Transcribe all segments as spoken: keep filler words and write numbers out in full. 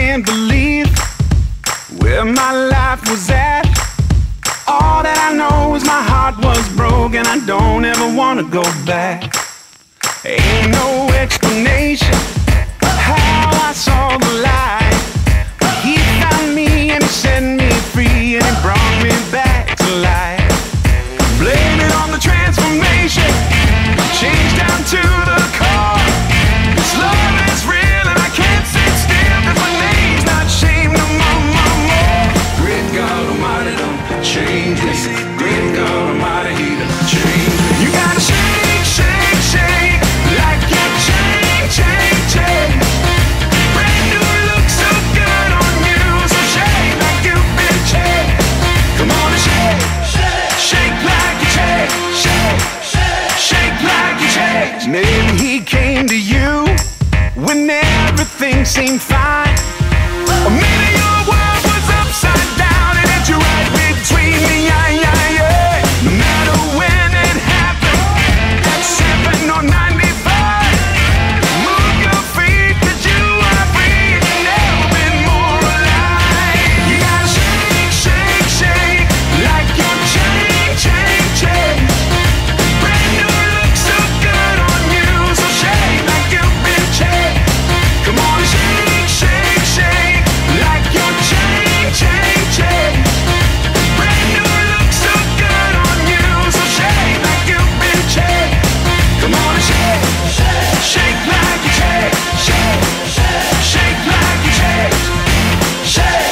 can't believe where my life was at. All that I know is my heart was broken. I don't ever wanna go back. Ain't no explanation how I saw the light. But he found me and he set me free and he brought me back to life. Blame it on the transformation, change down to the core. This love is real and I can't sit still, 'cause my name's not shame no more, more, more. Great God Almighty, don't change me. Great God Almighty, He done change me. You gotta shake, shake, shake, like you change, change, change. Brand new look so good on you, so shake like you've been changed. Come on and shake, shake, shake like you change, shake, shake, shake like you change. Maybe He came to you when everything seemed fine, or maybe your world was upside down and hit you right between the eye, eye, eye. No matter when it happened, at seven or ninety-five, move your feet 'cause you are free and you've never been more alive. You gotta shake, shake, shake, like you're change, change, change. Brand new look so good on you, so shake like you've been changed. Come on, shake, shake, shake, like you're change, change, change. Brand new look so good on you, so shake like you've been changed. Come on and shake, shake, shake like you change, shake, shake, shake like you change, shake,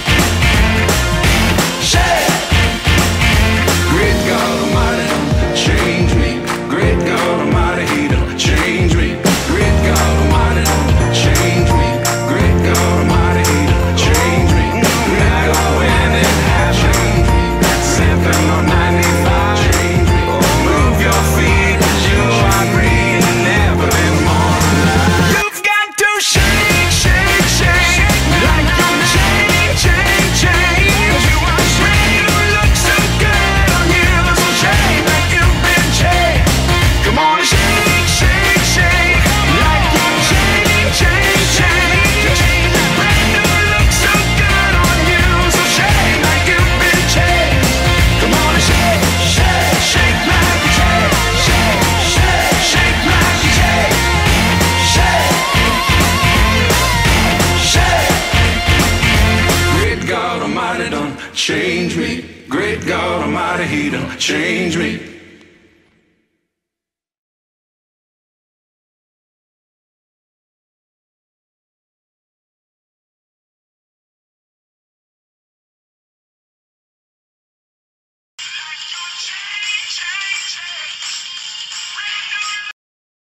shake. Great God Almighty, don't change me. Great God Almighty, He don't change me. Great God Almighty, don't change me. Great God Almighty, He don't change me. No matter when it happened, seven or ninety-five, change me. Move your feet 'cause you are free and never been more alive. You've got to shake, shake, shake, like you're change, change, change. You are brand new look so good on you, so shake like you've been changed. Come on and shake, shake, shake, like you're change, change, change. Brand new look so good on you, so shake like you've been changed. Come on and shake, shake, shake like you change, shake, shake, shake like you change, shake, shake. Great God Almighty, don't change me. Great God Almighty, He don't change me.